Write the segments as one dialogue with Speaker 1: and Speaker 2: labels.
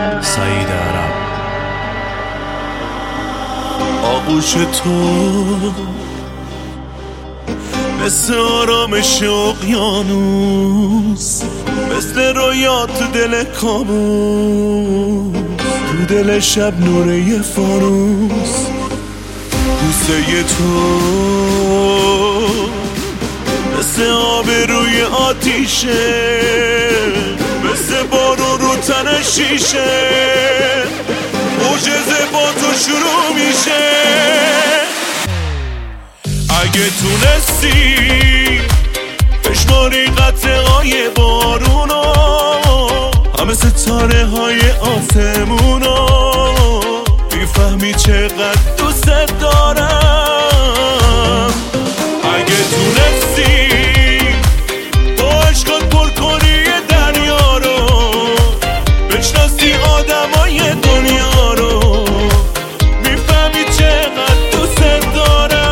Speaker 1: سعید عرب. آغوش تو مثل آرامش اقیانوس، مثل رویات تو دل کابوس، تو دل شب نوره فانوس. بوسه تو مثل آب روی آتیشه، مثل بارون رو تن شیشه، معجزه با تو شروع میشه. اگه تونستی بشماری قطره‌های بارونا، همه ستاره های آسمونا، میفهمی چقدر دوست دارم. اگه تونستی با عشقات پر کنی دریا رو، بشناسی آدمای دنیا رو، میفهمی چقدر دوست دارم.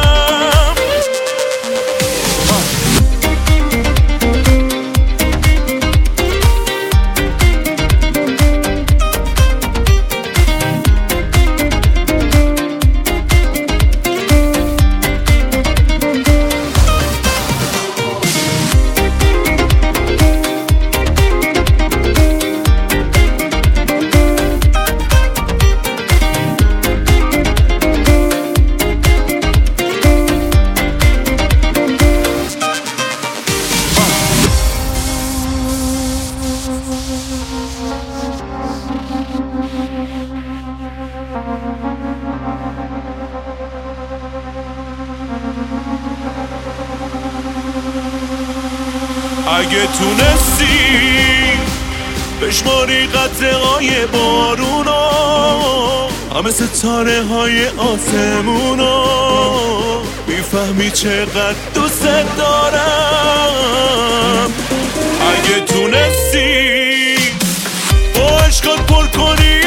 Speaker 1: اگه تونستی بشماری قطره‌های بارونا، همه ستاره های آسمونا، میفهمی چقدر دوست دارم. اگه تونستی با عشقات پر کنی